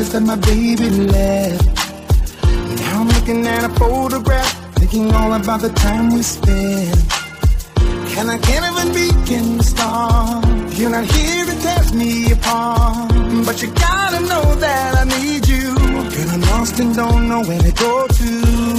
promised that my baby left. Now I'm looking at a photograph, thinking all about the time we spent. And I can't even begin to start. You're not here to tear me apart, but you gotta know that I need you. Girl, I'm lost and don't know where to go to.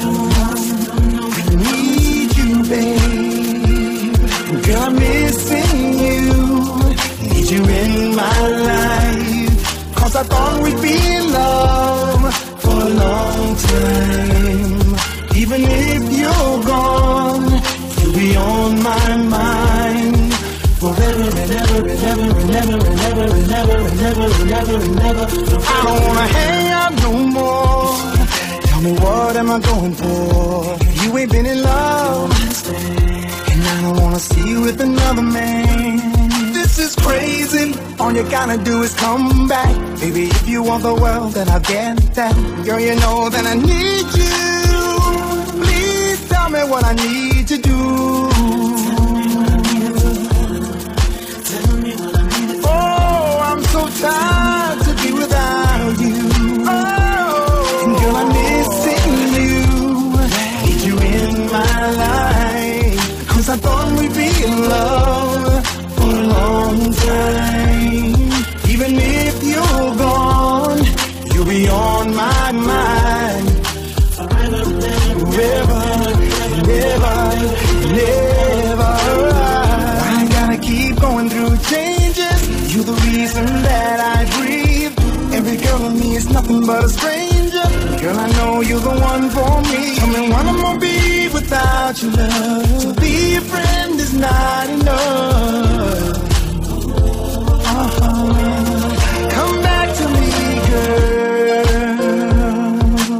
I need you, babe. Girl, I'm missing you. Need you in my life. 'Cause I thought we'd be in love for a long time. Even if you're gone, you'll be on my mind. Forever and ever and ever and ever and ever and ever and ever and ever and ever. I don't wanna hang out no more. Tell me, what am I going for? You ain't been in love, and I don't wanna see you with another man. This is crazy. All you gotta do is come back. Baby, if you want the world, then I'll get that. Girl, you know that I need you. Please tell me what I need to do. So tired to be without you. Oh, and girl, I'm missing you. Need you in my life. 'Cause I thought we'd be in love for a long time. Even if you're gone, you'll be on my mind. Forever, never, never, never. I gotta keep going through changes. You're the reason that I breathe. Every girl in me is nothing but a stranger. Girl, I know you're the one for me. Tell me what I'm gonna be without your love. To be a friend is not enough. Come back to me, girl.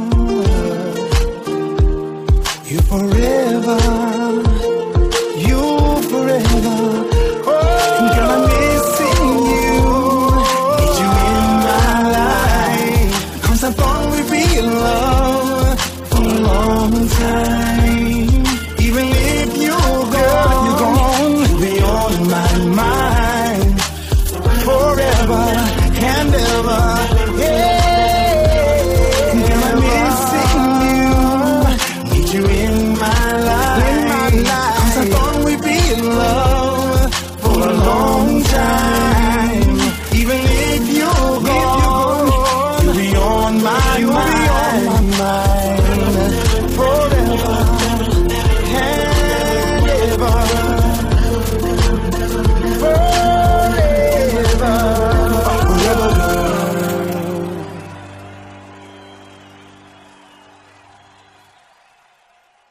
You forever. You forever. Girl, I'm missing you. Need you in my life. 'Cause I thought we'd be in love for a long time. Even if you're gone, you'll be on my mind. Forever and ever.